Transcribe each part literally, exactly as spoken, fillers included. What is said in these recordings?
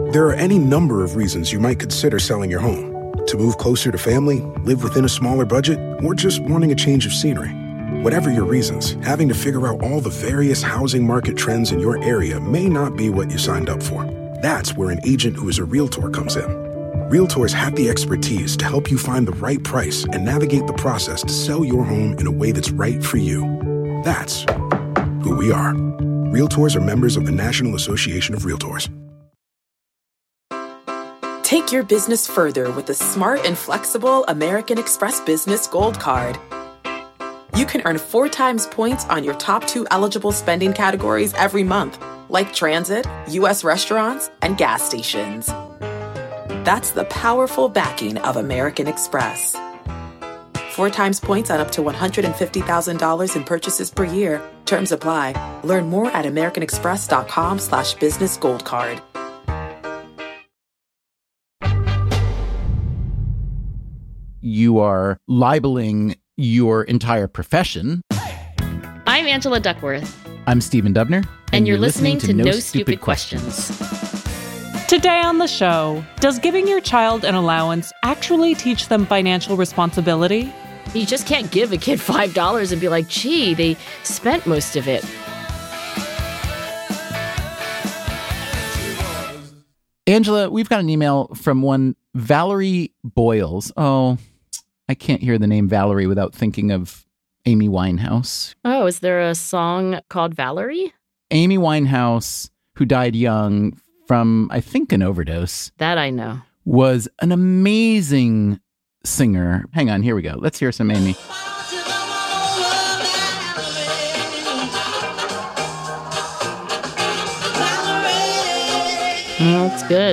There are any number of reasons you might consider selling your home. To move closer to family, live within a smaller budget, or just wanting a change of scenery. Whatever your reasons, having to figure out all the various housing market trends in your area may not be what you signed up for. That's where an agent who is a Realtor comes in. Realtors have the expertise to help you find the right price and navigate the process to sell your home in a way that's right for you. That's who we are. Realtors are members of the National Association of Realtors. Take your business further with the smart and flexible American Express Business Gold Card. You can earn four times points on your top two eligible spending categories every month, like transit, U S restaurants, and gas stations. That's the powerful backing of American Express. Four times points on up to one hundred fifty thousand dollars in purchases per year. Terms apply. Learn more at americanexpress.com slash business gold card. You are libeling your entire profession. I'm Angela Duckworth. I'm Stephen Dubner. And, and you're, you're listening, listening to, to No, no Stupid, Stupid Questions. questions. Today on the show, does giving your child an allowance actually teach them financial responsibility? You just can't give a kid five dollars and be like, gee, they spent most of it. Angela, we've got an email from one Valerie Boyles. Oh, I can't hear the name Valerie without thinking of Amy Winehouse. Oh, is there a song called Valerie? Amy Winehouse, who died young from, I think, an overdose. That I know. Was an amazing singer. Hang on, here we go. Let's hear some Amy. Oh, that's good.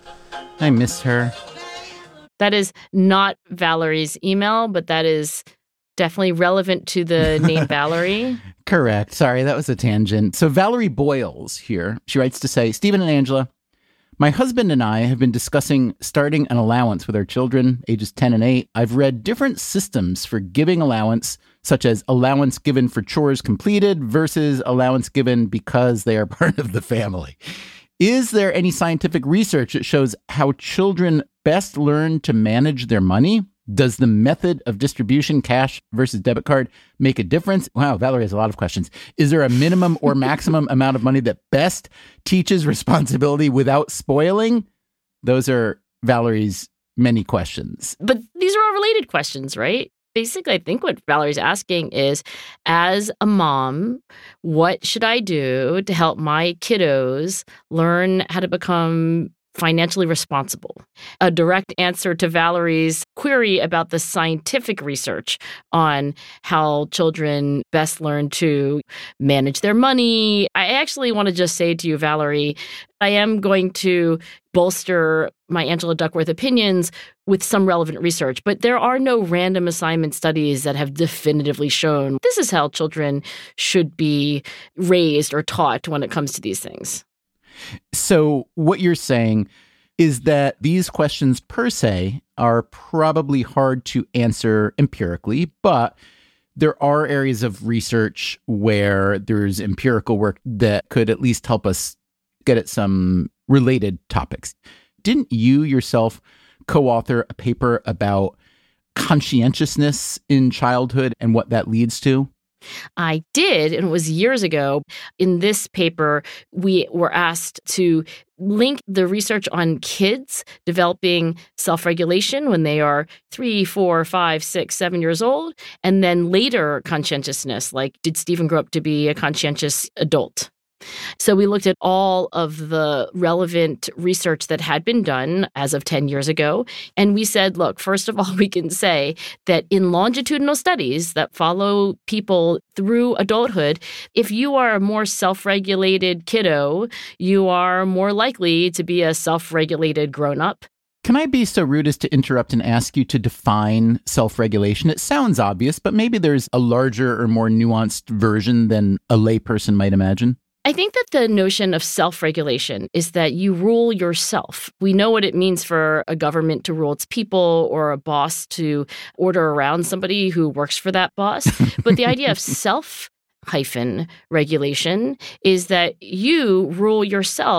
I miss her. That is not Valerie's email, but that is definitely relevant to the name Valerie. Correct. Sorry, that was a tangent. So Valerie Boyles here, she writes to say, Stephen and Angela, my husband and I have been discussing starting an allowance with our children, ages ten and eight. I've read different systems for giving allowance, such as allowance given for chores completed versus allowance given because they are part of the family. Is there any scientific research that shows how children best learn to manage their money? Does the method of distribution, cash versus debit card, make a difference? Wow, Valerie has a lot of questions. Is there a minimum or maximum amount of money that best teaches responsibility without spoiling? Those are Valerie's many questions. But these are all related questions, right? Basically, I think what Valerie's asking is, as a mom, what should I do to help my kiddos learn how to become financially responsible? A direct answer to Valerie's query about the scientific research on how children best learn to manage their money. I actually want to just say to you, Valerie, I am going to bolster my Angela Duckworth opinions with some relevant research, but there are no random assignment studies that have definitively shown this is how children should be raised or taught when it comes to these things. So what you're saying is that these questions per se are probably hard to answer empirically, but there are areas of research where there's empirical work that could at least help us get at some related topics. Didn't you yourself co-author a paper about conscientiousness in childhood and what that leads to? I did, and it was years ago. In this paper, we were asked to link the research on kids developing self-regulation when they are three, four, five, six, seven years old, and then later conscientiousness, like did Stephen grow up to be a conscientious adult? So we looked at all of the relevant research that had been done as of ten years ago. And we said, look, first of all, we can say that in longitudinal studies that follow people through adulthood, if you are a more self-regulated kiddo, you are more likely to be a self-regulated grown-up. Can I be so rude as to interrupt and ask you to define self-regulation? It sounds obvious, but maybe there's a larger or more nuanced version than a layperson might imagine. I think that the notion of self-regulation is that you rule yourself. We know what it means for a government to rule its people or a boss to order around somebody who works for that boss. But the idea of self hyphen regulation is that you rule yourself.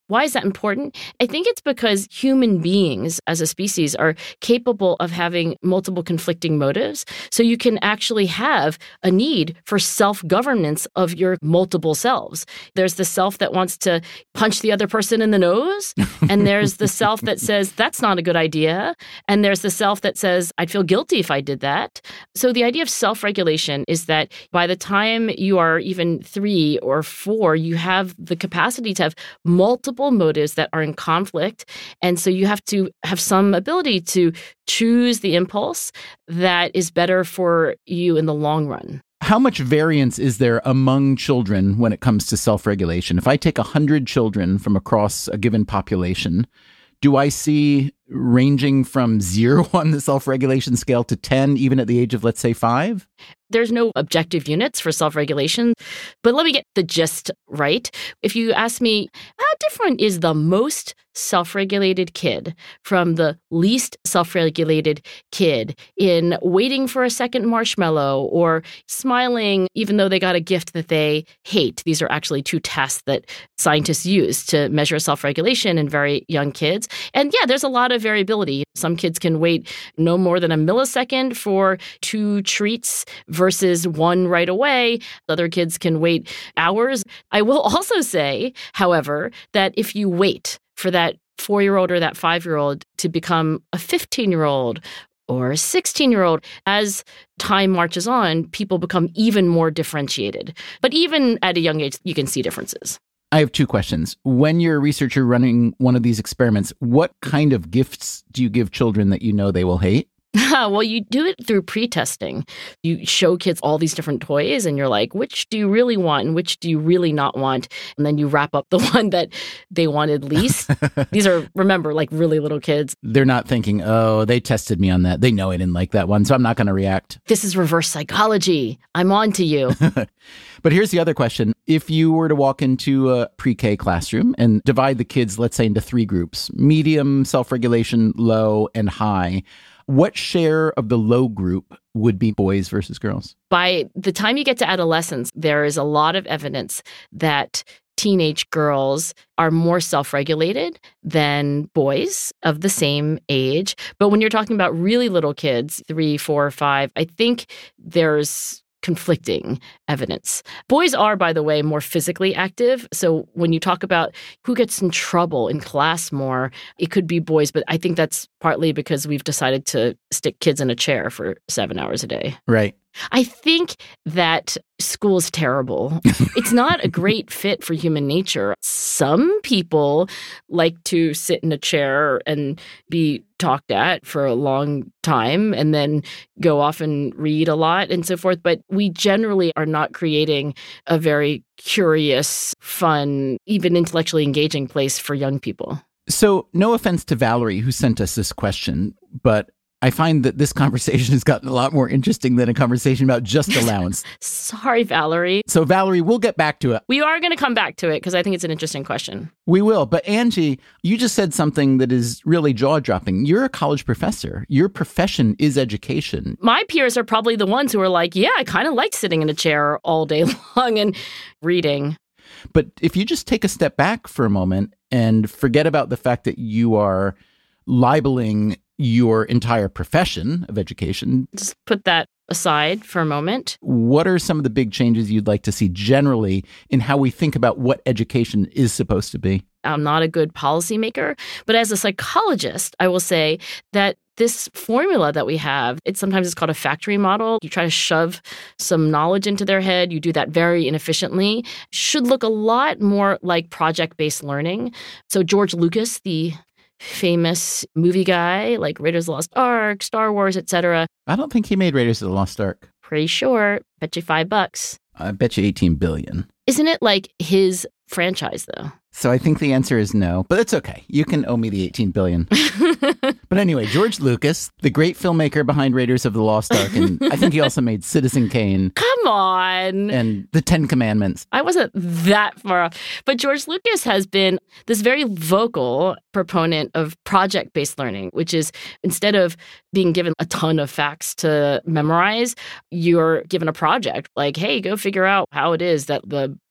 Why is that important? I think it's because human beings as a species are capable of having multiple conflicting motives. So you can actually have a need for self-governance of your multiple selves. There's the self that wants to punch the other person in the nose. And there's the self that says, that's not a good idea. And there's the self that says, I'd feel guilty if I did that. So the idea of self-regulation is that by the time you are even three or four, you have the capacity to have multiple motives that are in conflict. And so you have to have some ability to choose the impulse that is better for you in the long run. How much variance is there among children when it comes to self-regulation? If I take one hundred children from across a given population, do I see ranging from zero on the self-regulation scale to ten, even at the age of, let's say, five? There's no objective units for self-regulation, but let me get the gist right. If you ask me, how different is the most self-regulated kid from the least self-regulated kid in waiting for a second marshmallow or smiling even though they got a gift that they hate? These are actually two tests that scientists use to measure self-regulation in very young kids. And yeah, there's a lot of variability. Some kids can wait no more than a millisecond for two treats versus one right away. Other kids can wait hours. I will also say, however, that if you wait for that four-year-old or that five-year-old to become a fifteen-year-old or a sixteen-year-old, as time marches on, people become even more differentiated. But even at a young age, you can see differences. I have two questions. When you're a researcher running one of these experiments, what kind of gifts do you give children that you know they will hate? Well, you do it through pre-testing. You show kids all these different toys and you're like, which do you really want and which do you really not want? And then you wrap up the one that they wanted least. These are, remember, like really little kids. They're not thinking, oh, they tested me on that. They know I didn't like that one, so I'm not going to react. This is reverse psychology. I'm on to you. But here's the other question. If you were to walk into a pre-K classroom and divide the kids, let's say, into three groups, medium, self-regulation, low, and high, what share of the low group would be boys versus girls? By the time you get to adolescence, there is a lot of evidence that teenage girls are more self-regulated than boys of the same age. But when you're talking about really little kids, three, four, five, I think there's conflicting evidence. Boys are, by the way, more physically active. So when you talk about who gets in trouble in class more, it could be boys. But I think that's partly because we've decided to stick kids in a chair for seven hours a day. Right. I think that school is terrible. It's not a great fit for human nature. Some people like to sit in a chair and be talked at for a long time and then go off and read a lot and so forth. But we generally are not creating a very curious, fun, even intellectually engaging place for young people. So no offense to Valerie, who sent us this question, but I find that this conversation has gotten a lot more interesting than a conversation about just allowance. Sorry, Valerie. So, Valerie, we'll get back to it. We are going to come back to it because I think it's an interesting question. We will. But Angie, you just said something that is really jaw-dropping. You're a college professor. Your profession is education. My peers are probably the ones who are like, yeah, I kind of like sitting in a chair all day long and reading. But if you just take a step back for a moment and forget about the fact that you are libeling your entire profession of education. Just put that aside for a moment. What are some of the big changes you'd like to see generally in how we think about what education is supposed to be? I'm not a good policymaker, but as a psychologist, I will say that this formula that we have, it sometimes is called a factory model. You try to shove some knowledge into their head. You do that very inefficiently. Should look a lot more like project-based learning. So George Lucas, the famous movie guy like Raiders of the Lost Ark, Star Wars, et cetera. I don't think he made Raiders of the Lost Ark. Pretty sure. Bet you five bucks. I bet you eighteen billion. Isn't it like his franchise, though? So I think the answer is no, but it's okay. You can owe me the eighteen billion. But anyway, George Lucas, the great filmmaker behind Raiders of the Lost Ark, and I think he also made Citizen Kane. Come on. And The Ten Commandments. I wasn't that far off. But George Lucas has been this very vocal proponent of project-based learning, which is instead of being given a ton of facts to memorize, you're given a project like, hey, go figure out how it is that the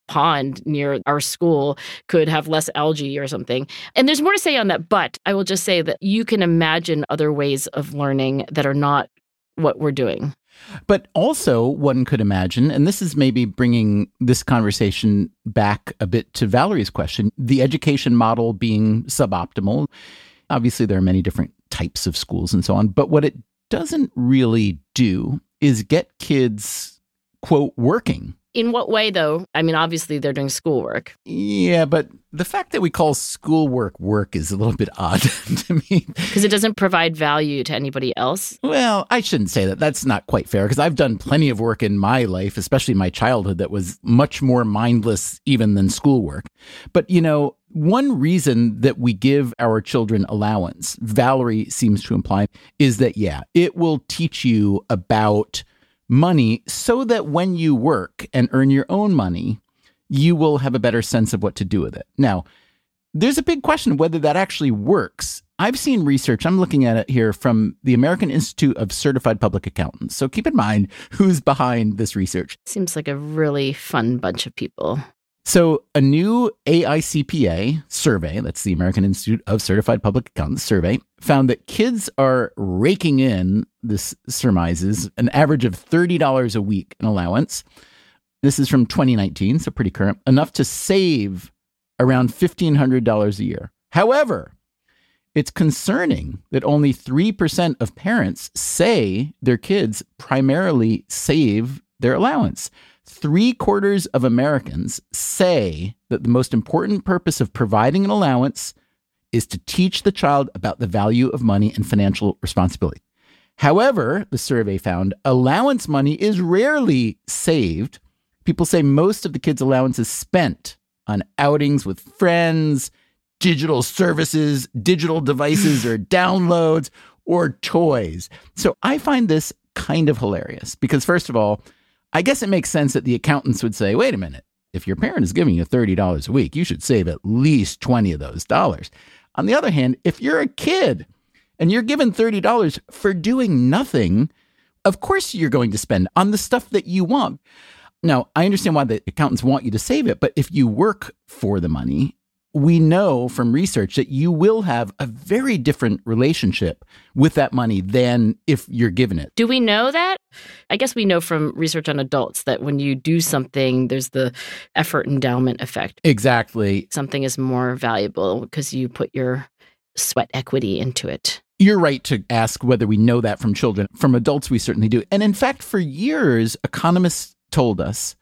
pond near our school could have less algae or something. And there's more to say on that, but I will just say that you can imagine other ways of learning that are not what we're doing. But also, one could imagine, and this is maybe bringing this conversation back a bit to Valerie's question, the education model being suboptimal. Obviously, there are many different types of schools and so on, but what it doesn't really do is get kids, quote, working. In what way, though? I mean, obviously, they're doing schoolwork. Yeah, but the fact that we call schoolwork work is a little bit odd to me. Because it doesn't provide value to anybody else? Well, I shouldn't say that. That's not quite fair, because I've done plenty of work in my life, especially my childhood, that was much more mindless even than schoolwork. But, you know, one reason that we give our children allowance, Valerie seems to imply, is that, yeah, it will teach you about money so that when you work and earn your own money, you will have a better sense of what to do with it. Now, there's a big question of whether that actually works. I've seen research, I'm looking at it here from the American Institute of Certified Public Accountants. So keep in mind who's behind this research. Seems like a really fun bunch of people. So a new A I C P A survey, that's the American Institute of Certified Public Accountants survey, found that kids are raking in, this surmises, an average of thirty dollars a week in allowance. This is from twenty nineteen, so pretty current, enough to save around fifteen hundred dollars a year. However, it's concerning that only three percent of parents say their kids primarily save their allowance. Three quarters of Americans say that the most important purpose of providing an allowance is to teach the child about the value of money and financial responsibility. However, the survey found allowance money is rarely saved. People say most of the kids' allowance is spent on outings with friends, digital services, digital devices or downloads, or toys. So I find this kind of hilarious because, first of all, I guess it makes sense that the accountants would say, wait a minute, if your parent is giving you thirty dollars a week, you should save at least twenty of those dollars. On the other hand, if you're a kid and you're given thirty dollars for doing nothing, of course you're going to spend on the stuff that you want. Now, I understand why the accountants want you to save it, but if you work for the money, we know from research that you will have a very different relationship with that money than if you're given it. Do we know that? I guess we know from research on adults that when you do something, there's the effort endowment effect. Exactly. Something is more valuable because you put your sweat equity into it. You're right to ask whether we know that from children. From adults, we certainly do. And in fact, for years, economists told us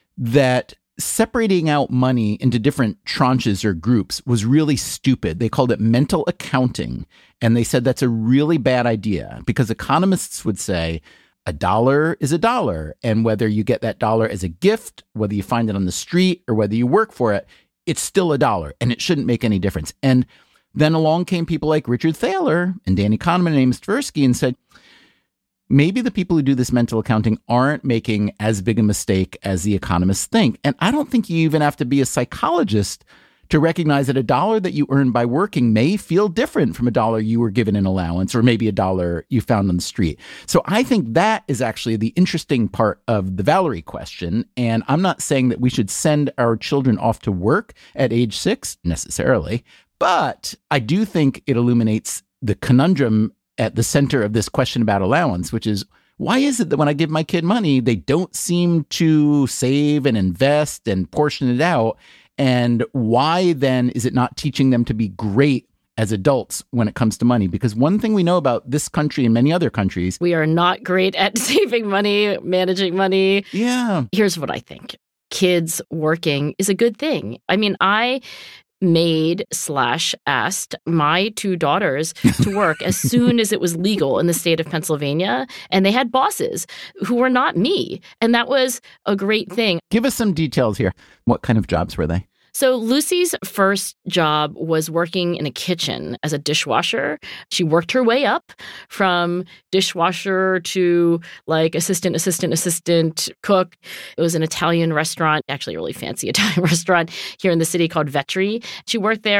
that separating out money into different tranches or groups was really stupid. They called it mental accounting. And they said that's a really bad idea because economists would say a dollar is a dollar. And whether you get that dollar as a gift, whether you find it on the street or whether you work for it, it's still a dollar and it shouldn't make any difference. And then along came people like Richard Thaler and Danny Kahneman and Amos Tversky and said, maybe the people who do this mental accounting aren't making as big a mistake as the economists think. And I don't think you even have to be a psychologist to recognize that a dollar that you earn by working may feel different from a dollar you were given in allowance or maybe a dollar you found on the street. So I think that is actually the interesting part of the Valerie question. And I'm not saying that we should send our children off to work at age six necessarily, but I do think it illuminates the conundrum at the center of this question about allowance, which is, why is it that when I give my kid money, they don't seem to save and invest and portion it out? And why then is it not teaching them to be great as adults when it comes to money? Because one thing we know about this country and many other countries, we are not great at saving money, managing money. Yeah. Here's what I think. Kids working is a good thing. I mean, I made slash asked my two daughters to work as soon as it was legal in the state of Pennsylvania. And they had bosses who were not me. And that was a great thing. Give us some details here. What kind of jobs were they? So Lucy's first job was working in a kitchen as a dishwasher. She worked her way up from dishwasher to like assistant, assistant, assistant, cook. It was an Italian restaurant, actually a really fancy Italian restaurant here in the city called Vetri. She worked there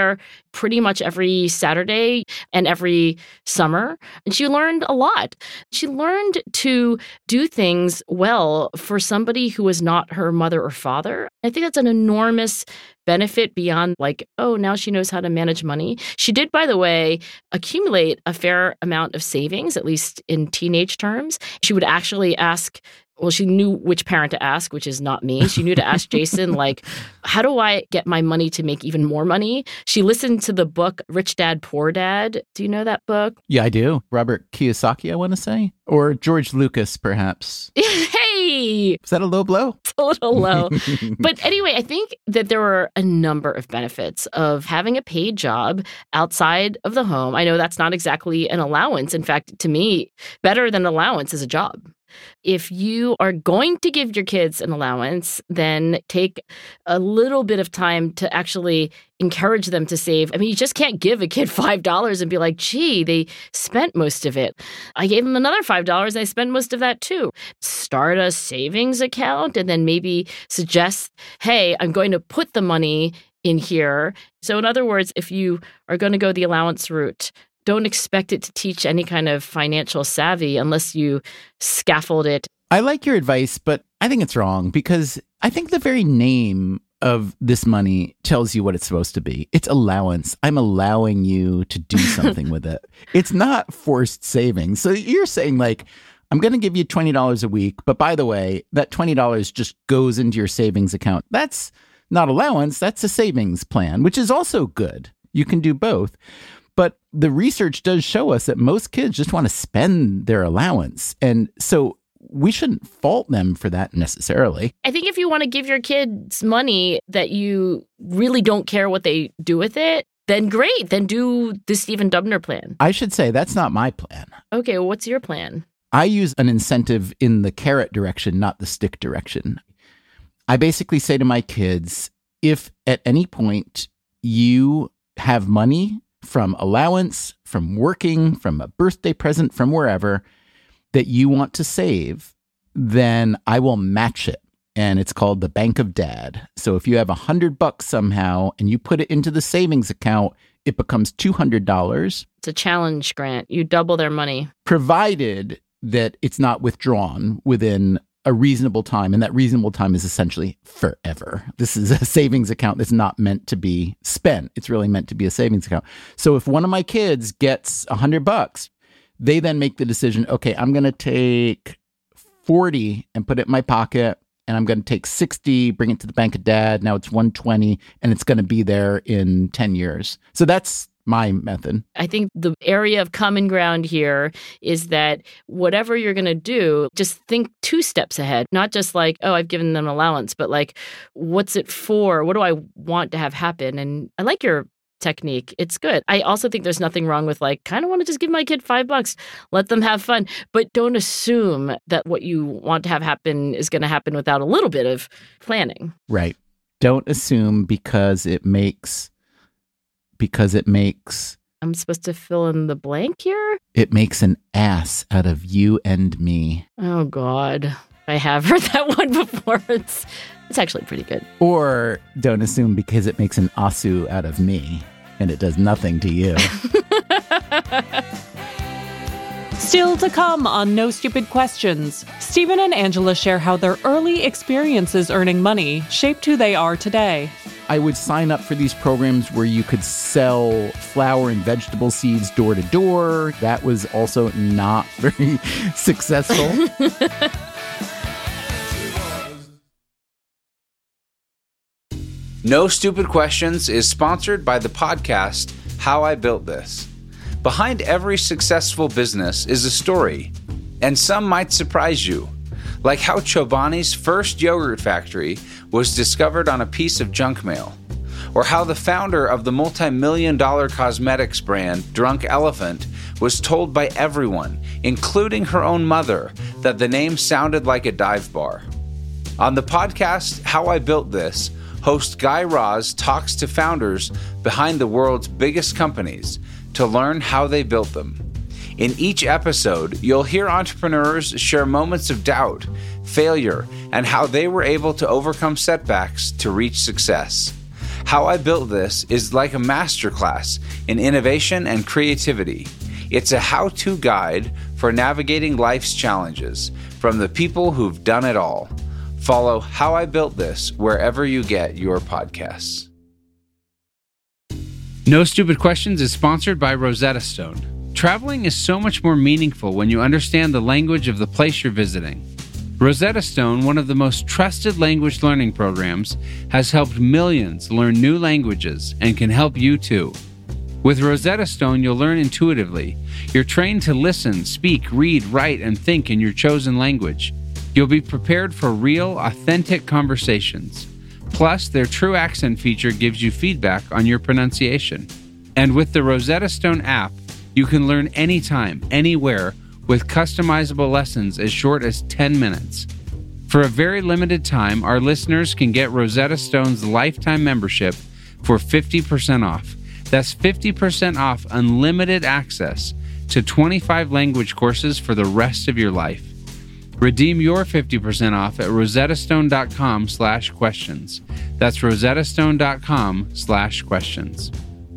pretty much every Saturday and every summer. And she learned a lot. She learned to do things well for somebody who was not her mother or father. I think that's an enormous benefit beyond like, oh, now she knows how to manage money. She did, by the way, accumulate a fair amount of savings, at least in teenage terms. She would actually ask, well, she knew which parent to ask, which is not me. She knew to ask Jason, like, how do I get my money to make even more money? She listened to the book Rich Dad, Poor Dad. Do you know that book? Yeah, I do. Robert Kiyosaki, I want to say. Or George Lucas, perhaps. Hey! Is that a low blow? It's a little low. But anyway, I think that there were a number of benefits of having a paid job outside of the home. I know that's not exactly an allowance. In fact, to me, better than allowance is a job. If you are going to give your kids an allowance, then take a little bit of time to actually encourage them to save. I mean, you just can't give a kid five dollars and be like, gee, they spent most of it. I gave them another five dollars and I spent most of that too. Start a savings account and then maybe suggest, hey, I'm going to put the money in here. So in other words, if you are going to go the allowance route, don't expect it to teach any kind of financial savvy unless you scaffold it. I like your advice, but I think it's wrong because I think the very name of this money tells you what it's supposed to be. It's allowance. I'm allowing you to do something with it. It's not forced savings. So you're saying like, I'm going to give you twenty dollars a week, but by the way, that twenty dollars just goes into your savings account. That's not allowance. That's a savings plan, which is also good. You can do both. But the research does show us that most kids just want to spend their allowance. And so we shouldn't fault them for that necessarily. I think if you want to give your kids money that you really don't care what they do with it, then great. Then do the Stephen Dubner plan. I should say that's not my plan. Okay, well, what's your plan? I use an incentive in the carrot direction, not the stick direction. I basically say to my kids, if at any point you have money from allowance, from working, from a birthday present, from wherever, that you want to save, then I will match it. And it's called the Bank of Dad. So if you have a hundred bucks somehow and you put it into the savings account, it becomes two hundred dollars. It's a challenge grant. You double their money. Provided that it's not withdrawn within a reasonable time, and that reasonable time is essentially forever. This is a savings account that's not meant to be spent. It's really meant to be a savings account. So if one of my kids gets a hundred bucks, they then make the decision, okay, I'm going to take forty and put it in my pocket, and I'm going to take sixty, bring it to the Bank of Dad. Now it's one twenty, and it's going to be there in ten years. So that's my method. I think the area of common ground here is that whatever you're going to do, just think two steps ahead, not just like, oh, I've given them allowance, but like, what's it for? What do I want to have happen? And I like your technique. It's good. I also think there's nothing wrong with like, kind of want to just give my kid five bucks, let them have fun, but don't assume that what you want to have happen is going to happen without a little bit of planning. Right. Don't assume because it makes Because it makes... I'm supposed to fill in the blank here? It makes an ass out of you and me. Oh, God. I have heard that one before. It's, it's actually pretty good. Or don't assume because it makes an asu out of me, and it does nothing to you. Still to come on No Stupid Questions, Stephen and Angela share how their early experiences earning money shaped who they are today. I would sign up for these programs where you could sell flower and vegetable seeds door to door. That was also not very successful. No Stupid Questions is sponsored by the podcast How I Built This. Behind every successful business is a story, and some might surprise you. Like how Chobani's first yogurt factory was discovered on a piece of junk mail, or how the founder of the multi-million dollar cosmetics brand Drunk Elephant was told by everyone, including her own mother, that the name sounded like a dive bar. On the podcast How I Built This, host Guy Raz talks to founders behind the world's biggest companies to learn how they built them. In each episode, you'll hear entrepreneurs share moments of doubt, failure, and how they were able to overcome setbacks to reach success. How I Built This is like a masterclass in innovation and creativity. It's a how-to guide for navigating life's challenges from the people who've done it all. Follow How I Built This wherever you get your podcasts. No Stupid Questions is sponsored by Rosetta Stone. Traveling is so much more meaningful when you understand the language of the place you're visiting. Rosetta Stone, one of the most trusted language learning programs, has helped millions learn new languages and can help you too. With Rosetta Stone, you'll learn intuitively. You're trained to listen, speak, read, write, and think in your chosen language. You'll be prepared for real, authentic conversations. Plus, their True Accent feature gives you feedback on your pronunciation. And with the Rosetta Stone app, you can learn anytime, anywhere, with customizable lessons as short as ten minutes. For a very limited time, our listeners can get Rosetta Stone's lifetime membership for fifty percent off. That's fifty percent off unlimited access to twenty-five language courses for the rest of your life. Redeem your fifty percent off at rosettastone.com slash questions. That's rosettastone.com slash questions.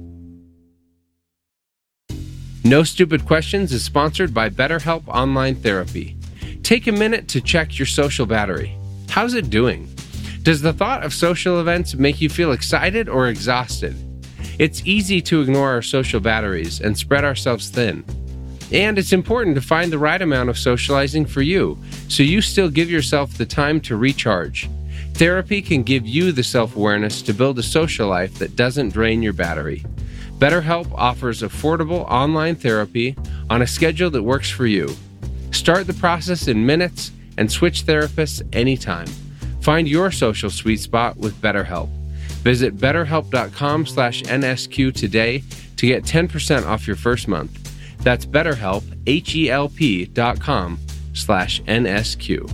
No Stupid Questions is sponsored by BetterHelp Online Therapy. Take a minute to check your social battery. How's it doing? Does the thought of social events make you feel excited or exhausted? It's easy to ignore our social batteries and spread ourselves thin. And it's important to find the right amount of socializing for you, so you still give yourself the time to recharge. Therapy can give you the self-awareness to build a social life that doesn't drain your battery. BetterHelp offers affordable online therapy on a schedule that works for you. Start the process in minutes and switch therapists anytime. Find your social sweet spot with BetterHelp. Visit betterhelp.com slash NSQ today to get ten percent off your first month. That's BetterHelp, H-E-L-P dot com slash NSQ.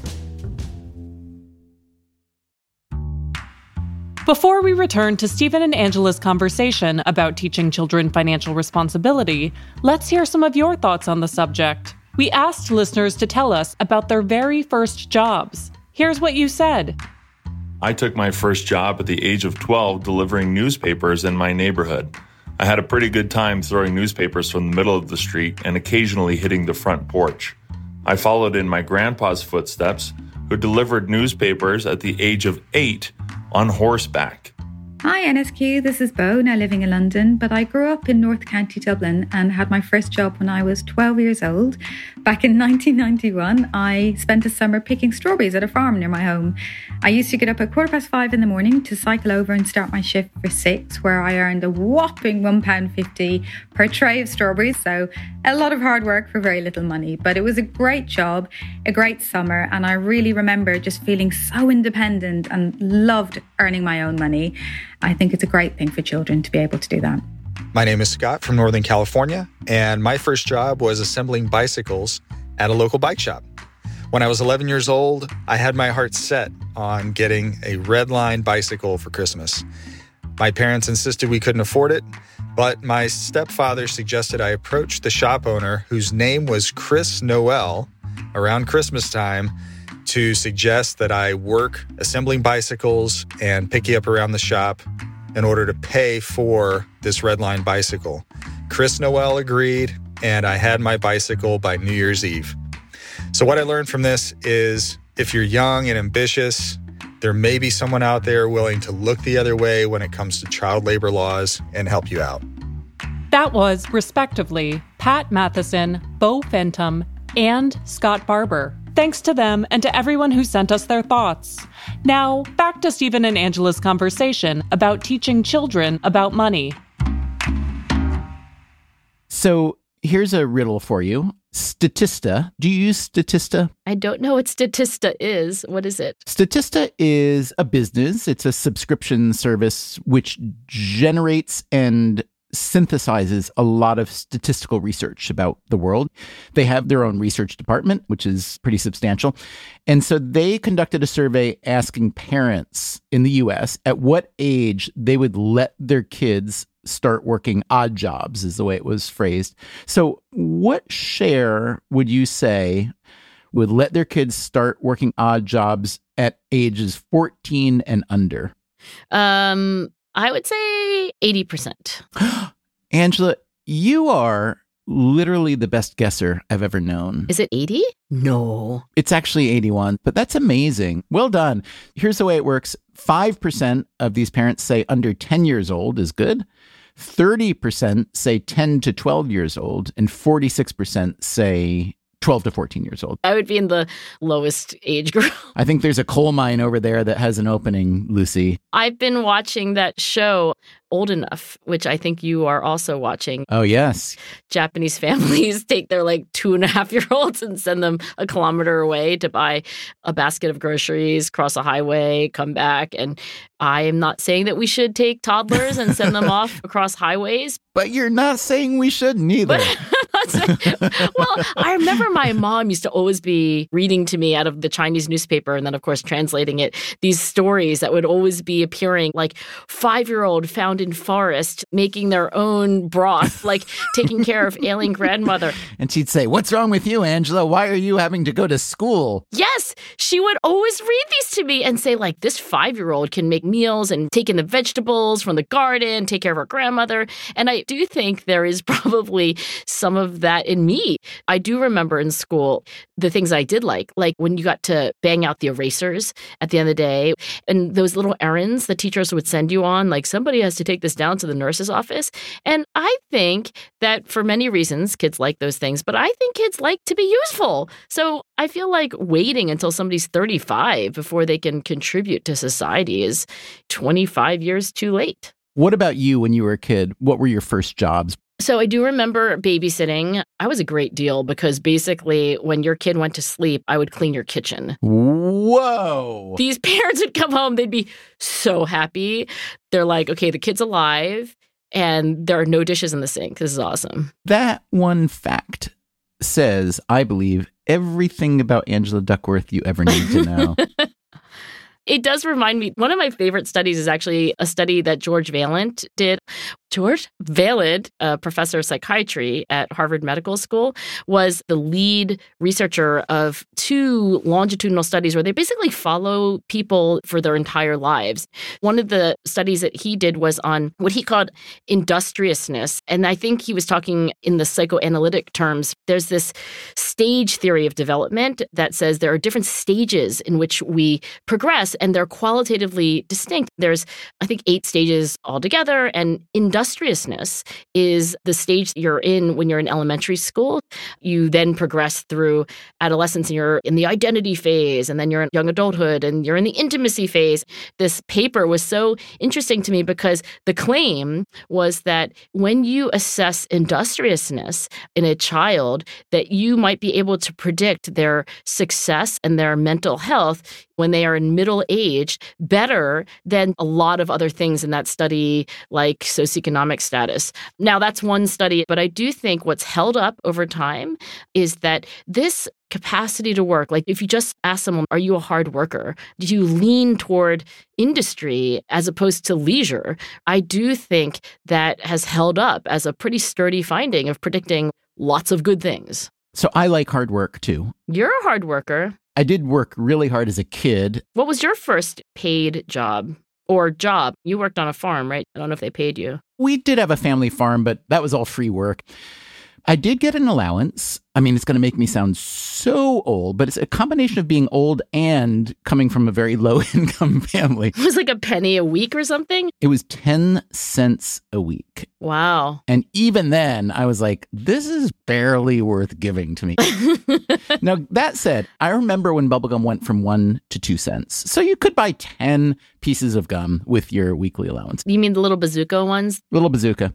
Before we return to Stephen and Angela's conversation about teaching children financial responsibility, let's hear some of your thoughts on the subject. We asked listeners to tell us about their very first jobs. Here's what you said. I took my first job at the age of twelve delivering newspapers in my neighborhood. I had a pretty good time throwing newspapers from the middle of the street and occasionally hitting the front porch. I followed in my grandpa's footsteps, who delivered newspapers at the age of eight on horseback. Hi N S Q, this is Bo, now living in London, but I grew up in North County Dublin and had my first job when I was twelve years old. Back in nineteen ninety-one, I spent a summer picking strawberries at a farm near my home. I used to get up at quarter past five in the morning to cycle over and start my shift for six, where I earned a whopping one pound fifty per tray of strawberries, so a lot of hard work for very little money. But it was a great job, a great summer, and I really remember just feeling so independent and loved earning my own money. I think it's a great thing for children to be able to do that. My name is Scott from Northern California, and my first job was assembling bicycles at a local bike shop. When I was eleven years old, I had my heart set on getting a Redline bicycle for Christmas. My parents insisted we couldn't afford it, but my stepfather suggested I approach the shop owner, whose name was Chris Noel, around Christmas time, to suggest that I work assembling bicycles and pick you up around the shop in order to pay for this Redline bicycle. Chris Noel agreed, and I had my bicycle by New Year's Eve. So what I learned from this is if you're young and ambitious, there may be someone out there willing to look the other way when it comes to child labor laws and help you out. That was, respectively, Pat Matheson, Bo Fenton, and Scott Barber. Thanks to them and to everyone who sent us their thoughts. Now, back to Stephen and Angela's conversation about teaching children about money. So here's a riddle for you. Statista. Do you use Statista? I don't know what Statista is. What is it? Statista is a business. It's a subscription service which generates and synthesizes a lot of statistical research about the world. They have their own research department, which is pretty substantial. And so they conducted a survey asking parents in the U S at what age they would let their kids start working odd jobs, is the way it was phrased. So what share would you say would let their kids start working odd jobs at ages fourteen and under? Um, I would say eighty percent. Angela, you are literally the best guesser I've ever known. Is it eighty? No. It's actually eighty-one, but that's amazing. Well done. Here's the way it works. five percent of these parents say under ten years old is good. thirty percent say ten to twelve years old, and forty-six percent say twelve to fourteen years old. I would be in the lowest age group. I think there's a coal mine over there that has an opening, Lucy. I've been watching that show, Old Enough, which I think you are also watching. Oh, yes. Japanese families take their like two and a half year olds and send them a kilometer away to buy a basket of groceries, cross a highway, come back. And I am not saying that we should take toddlers and send them off across highways. But you're not saying we shouldn't either. Well, I remember my mom used to always be reading to me out of the Chinese newspaper and then, of course, translating it, these stories that would always be appearing like five-year-old found in forest making their own broth, like taking care of ailing grandmother. And she'd say, "What's wrong with you, Angela? Why are you having to go to school?" Yes, she would always read these to me and say, like, this five-year-old can make meals and take in the vegetables from the garden, take care of her grandmother. And I do think there is probably some of that in me. I do remember in school the things I did like, like when you got to bang out the erasers at the end of the day and those little errands the teachers would send you on, like somebody has to take this down to the nurse's office. And I think that for many reasons, kids like those things, but I think kids like to be useful. So I feel like waiting until somebody's thirty-five before they can contribute to society is twenty-five years too late. What about you when you were a kid? What were your first jobs? So I do remember babysitting. I was a great deal because basically when your kid went to sleep, I would clean your kitchen. Whoa. These parents would come home. They'd be so happy. They're like, okay, the kid's alive and there are no dishes in the sink. This is awesome. That one fact says, I believe, everything about Angela Duckworth you ever need to know. It does remind me, one of my favorite studies is actually a study that George Valent did. George Valent, a professor of psychiatry at Harvard Medical School, was the lead researcher of two longitudinal studies where they basically follow people for their entire lives. One of the studies that he did was on what he called industriousness. And I think he was talking in the psychoanalytic terms. There's this stage theory of development that says there are different stages in which we progress, and they're qualitatively distinct. There's, I think, eight stages altogether, and industriousness is the stage you're in when you're in elementary school. You then progress through adolescence, and you're in the identity phase, and then you're in young adulthood, and you're in the intimacy phase. This paper was so interesting to me because the claim was that when you assess industriousness in a child, that you might be able to predict their success and their mental health when they are in middle age better than a lot of other things in that study, like socioeconomic status. Now, that's one study, but I do think what's held up over time is that this capacity to work, like if you just ask someone, are you a hard worker? Do you lean toward industry as opposed to leisure? I do think that has held up as a pretty sturdy finding of predicting lots of good things. So I like hard work too. You're a hard worker. I did work really hard as a kid. What was your first paid job or job? You worked on a farm, right? I don't know if they paid you. We did have a family farm, but that was all free work. I did get an allowance. I mean, it's going to make me sound so old, but it's a combination of being old and coming from a very low income family. It was like a penny a week or something? It was ten cents a week. Wow. And even then, I was like, this is barely worth giving to me. Now, that said, I remember when bubblegum went from one to two cents. So you could buy ten pieces of gum with your weekly allowance. You mean the little bazooka ones? Little bazooka.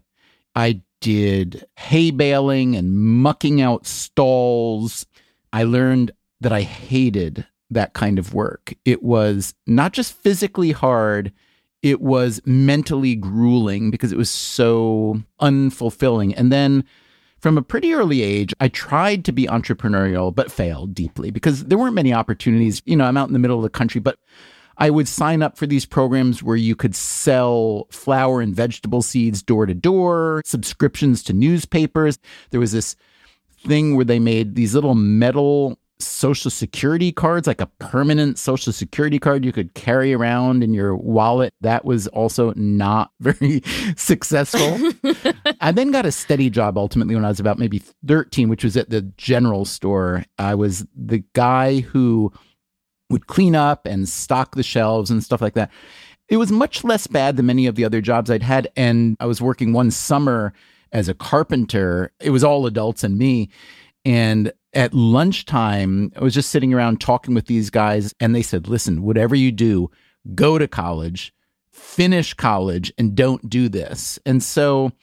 I did hay baling and mucking out stalls. I learned that I hated that kind of work. It was not just physically hard, it was mentally grueling because it was so unfulfilling. And then from a pretty early age, I tried to be entrepreneurial, but failed deeply because there weren't many opportunities. You know, I'm out in the middle of the country, but I would sign up for these programs where you could sell flower and vegetable seeds door to door, subscriptions to newspapers. There was this thing where they made these little metal Social Security cards, like a permanent Social Security card you could carry around in your wallet. That was also not very successful. I then got a steady job ultimately when I was about maybe thirteen, which was at the general store. I was the guy who would clean up and stock the shelves and stuff like that. It was much less bad than many of the other jobs I'd had. And I was working one summer as a carpenter. It was all adults and me. And at lunchtime, I was just sitting around talking with these guys, and they said, listen, whatever you do, go to college, finish college, and don't do this. And so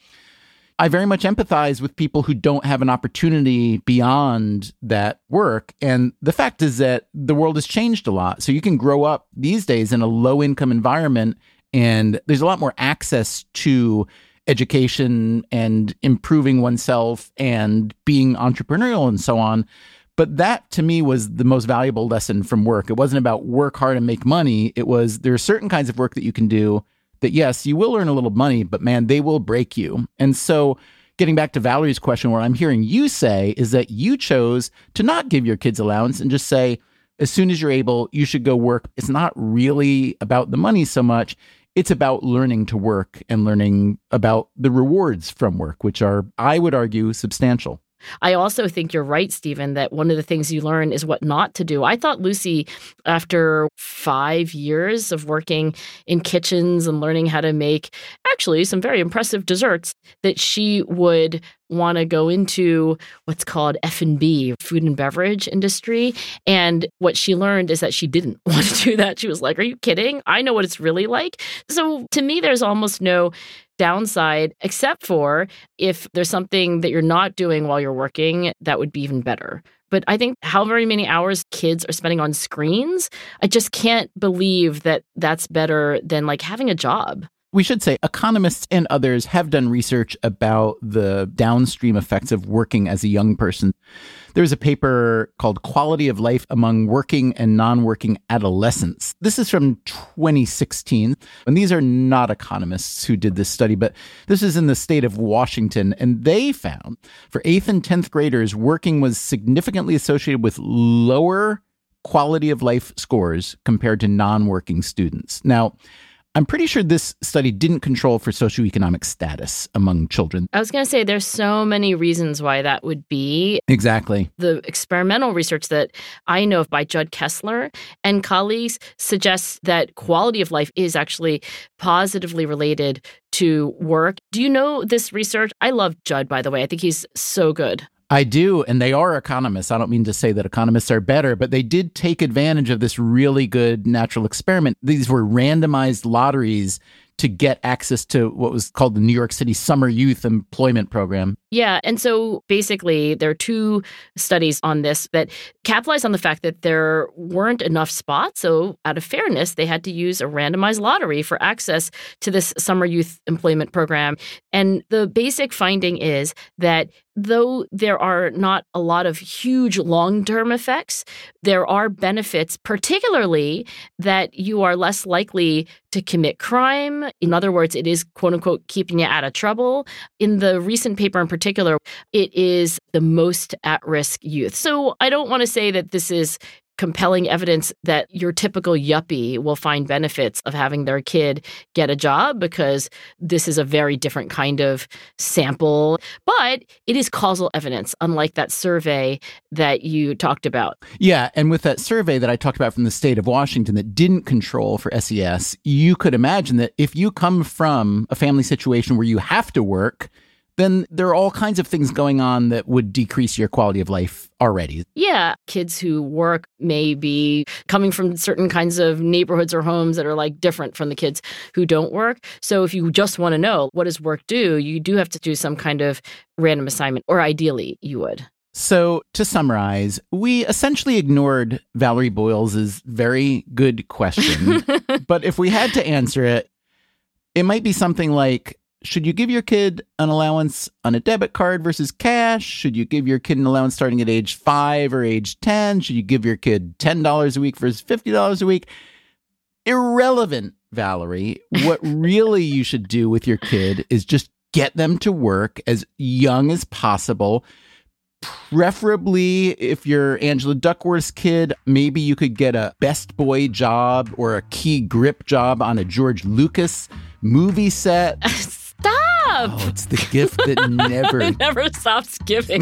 I very much empathize with people who don't have an opportunity beyond that work. And the fact is that the world has changed a lot. So you can grow up these days in a low-income environment, and there's a lot more access to education and improving oneself and being entrepreneurial and so on. But that to me was the most valuable lesson from work. It wasn't about work hard and make money. It was there are certain kinds of work that you can do that, yes, you will earn a little money, but man, they will break you. And so getting back to Valerie's question, what I'm hearing you say is that you chose to not give your kids allowance and just say, as soon as you're able, you should go work. It's not really about the money so much. It's about learning to work and learning about the rewards from work, which are, I would argue, substantial. I also think you're right, Stephen, that one of the things you learn is what not to do. I thought Lucy, after five years of working in kitchens and learning how to make actually some very impressive desserts, that she would want to go into what's called F and B, food and beverage industry. And what she learned is that she didn't want to do that. She was like, are you kidding? I know what it's really like. So to me, there's almost no downside, except for if there's something that you're not doing while you're working, that would be even better. But I think how very many hours kids are spending on screens, I just can't believe that that's better than like having a job. We should say economists and others have done research about the downstream effects of working as a young person. There's a paper called Quality of Life Among Working and Non-Working Adolescents. This is from twenty sixteen. And these are not economists who did this study, but this is in the state of Washington. And they found for eighth and tenth graders, working was significantly associated with lower quality of life scores compared to non-working students. Now, I'm pretty sure this study didn't control for socioeconomic status among children. I was going to say there's so many reasons why that would be. Exactly. The experimental research that I know of by Judd Kessler and colleagues suggests that quality of life is actually positively related to work. Do you know this research? I love Judd, by the way. I think he's so good. I do, and they are economists. I don't mean to say that economists are better, but they did take advantage of this really good natural experiment. These were randomized lotteries to get access to what was called the New York City Summer Youth Employment Program. Yeah. And so basically, there are two studies on this that capitalize on the fact that there weren't enough spots. So out of fairness, they had to use a randomized lottery for access to this Summer Youth Employment Program. And the basic finding is that though there are not a lot of huge long-term effects, there are benefits, particularly that you are less likely to commit crime. In other words, it is, quote unquote, keeping you out of trouble. In the recent paper in particular, it is the most at-risk youth. So I don't want to say that this is compelling evidence that your typical yuppie will find benefits of having their kid get a job, because this is a very different kind of sample. But it is causal evidence, unlike that survey that you talked about. Yeah, and with that survey that I talked about from the state of Washington that didn't control for S E S, you could imagine that if you come from a family situation where you have to work, then there are all kinds of things going on that would decrease your quality of life already. Yeah. Kids who work may be coming from certain kinds of neighborhoods or homes that are like different from the kids who don't work. So if you just want to know what does work do, you do have to do some kind of random assignment, or ideally you would. So to summarize, we essentially ignored Valerie Boyles' very good question. But if we had to answer it, it might be something like, should you give your kid an allowance on a debit card versus cash? Should you give your kid an allowance starting at age five or age ten? Should you give your kid ten dollars a week versus fifty dollars a week? Irrelevant, Valerie. What really you should do with your kid is just get them to work as young as possible. Preferably, if you're Angela Duckworth's kid, maybe you could get a best boy job or a key grip job on a George Lucas movie set. Stop! Oh, it's the gift that never... it never stops giving.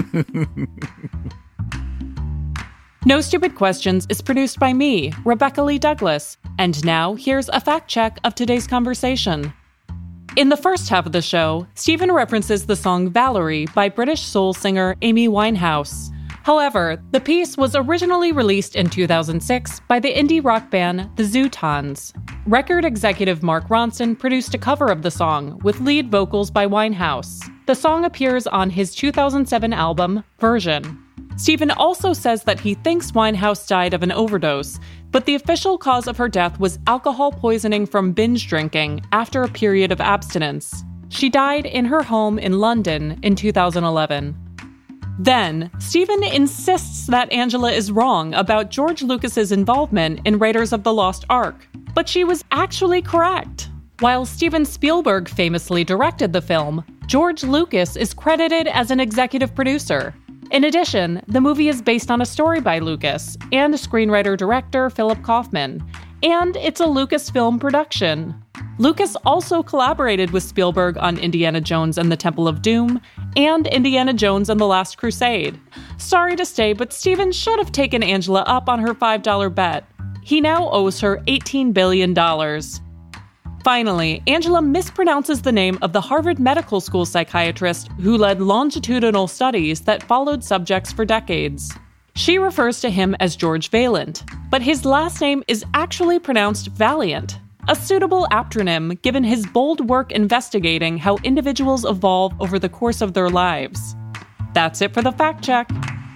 No Stupid Questions is produced by me, Rebecca Lee Douglas. And now, here's a fact check of today's conversation. In the first half of the show, Stephen references the song Valerie by British soul singer Amy Winehouse. However, the piece was originally released in two thousand six by the indie rock band The Zootons. Record executive Mark Ronson produced a cover of the song with lead vocals by Winehouse. The song appears on his two thousand seven album, Version. Stephen also says that he thinks Winehouse died of an overdose, but the official cause of her death was alcohol poisoning from binge drinking after a period of abstinence. She died in her home in London in two thousand eleven. Then, Stephen insists that Angela is wrong about George Lucas's involvement in Raiders of the Lost Ark, but she was actually correct. While Steven Spielberg famously directed the film, George Lucas is credited as an executive producer. In addition, the movie is based on a story by Lucas and screenwriter-director Philip Kaufman, and it's a Lucasfilm production. Lucas also collaborated with Spielberg on Indiana Jones and the Temple of Doom and Indiana Jones and the Last Crusade. Sorry to say, but Steven should have taken Angela up on her five dollar bet. He now owes her eighteen billion dollars. Finally, Angela mispronounces the name of the Harvard Medical School psychiatrist who led longitudinal studies that followed subjects for decades. She refers to him as George Vaillant, but his last name is actually pronounced Valiant, a suitable aptronym given his bold work investigating how individuals evolve over the course of their lives. That's it for the fact check.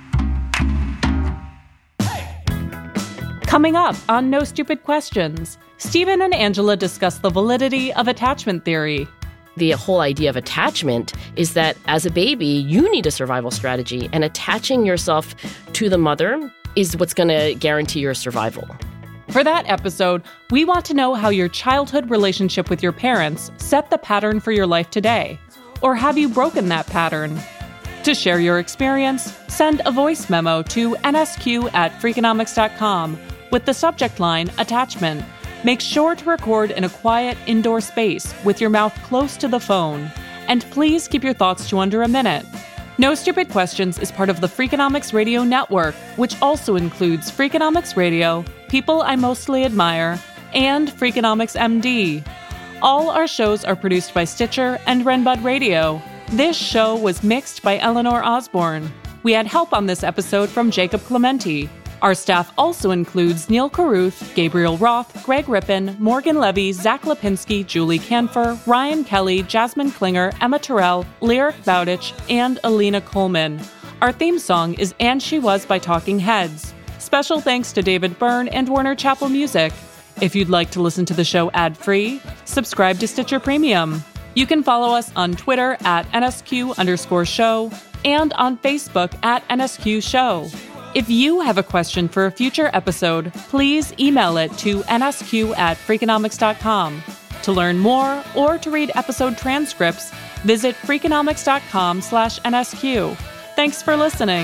Coming up on No Stupid Questions, Stephen and Angela discuss the validity of attachment theory. The whole idea of attachment is that as a baby, you need a survival strategy, and attaching yourself to the mother is what's going to guarantee your survival. For that episode, we want to know how your childhood relationship with your parents set the pattern for your life today. Or have you broken that pattern? To share your experience, send a voice memo to N S Q at Freakonomics dot com with the subject line attachment. Make sure to record in a quiet indoor space with your mouth close to the phone. And please keep your thoughts to under a minute. No Stupid Questions is part of the Freakonomics Radio Network, which also includes Freakonomics Radio, People I Mostly Admire, and Freakonomics M D. All our shows are produced by Stitcher and Renbud Radio. This show was mixed by Eleanor Osborne. We had help on this episode from Jacob Clementi. Our staff also includes Neil Carruth, Gabriel Roth, Greg Rippin, Morgan Levy, Zach Lipinski, Julie Canfer, Ryan Kelly, Jasmine Klinger, Emma Terrell, Lyric Bowditch, and Alina Coleman. Our theme song is And She Was by Talking Heads. Special thanks to David Byrne and Warner Chappell Music. If you'd like to listen to the show ad-free, subscribe to Stitcher Premium. You can follow us on Twitter at N S Q underscore show and on Facebook at N S Q show. If you have a question for a future episode, please email it to N S Q at Freakonomics dot com. To learn more or to read episode transcripts, visit Freakonomics dot com slash N S Q. Thanks for listening.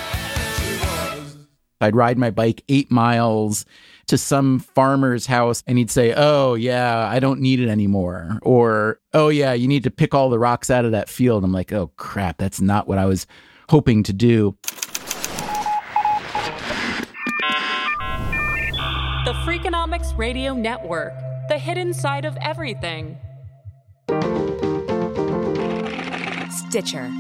I'd ride my bike eight miles to some farmer's house and he'd say, oh, yeah, I don't need it anymore. Or, oh, yeah, you need to pick all the rocks out of that field. I'm like, oh, crap, that's not what I was hoping to do. The Freakonomics Radio Network, the hidden side of everything. Stitcher.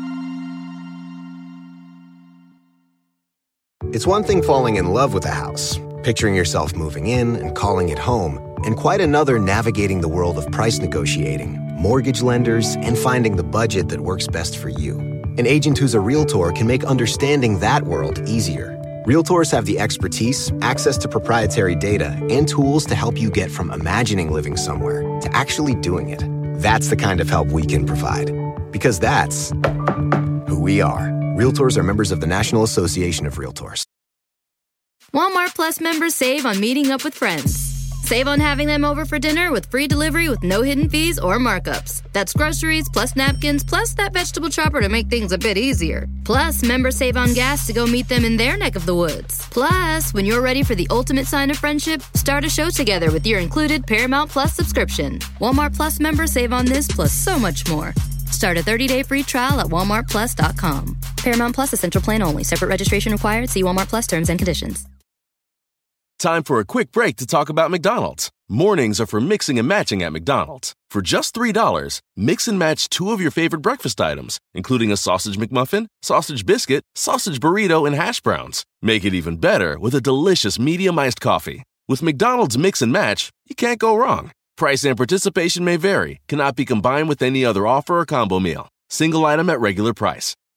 It's one thing falling in love with a house, picturing yourself moving in and calling it home, and quite another navigating the world of price negotiating, mortgage lenders, and finding the budget that works best for you. An agent who's a Realtor can make understanding that world easier. Realtors have the expertise, access to proprietary data, and tools to help you get from imagining living somewhere to actually doing it. That's the kind of help we can provide. Because that's who we are. Realtors are members of the National Association of Realtors. Walmart Plus members save on meeting up with friends. Save on having them over for dinner with free delivery with no hidden fees or markups. That's groceries, plus napkins, plus that vegetable chopper to make things a bit easier. Plus, members save on gas to go meet them in their neck of the woods. Plus, when you're ready for the ultimate sign of friendship, start a show together with your included Paramount Plus subscription. Walmart Plus members save on this plus so much more. Start a thirty-day free trial at walmart plus dot com. Paramount Plus Essential Plan only. Separate registration required. See Walmart Plus terms and conditions. Time for a quick break to talk about McDonald's. Mornings are for mixing and matching at McDonald's. For just three dollars, mix and match two of your favorite breakfast items, including a sausage McMuffin, sausage biscuit, sausage burrito, and hash browns. Make it even better with a delicious medium iced coffee. With McDonald's Mix and Match, you can't go wrong. Price and participation may vary, cannot be combined with any other offer or combo meal. Single item at regular price.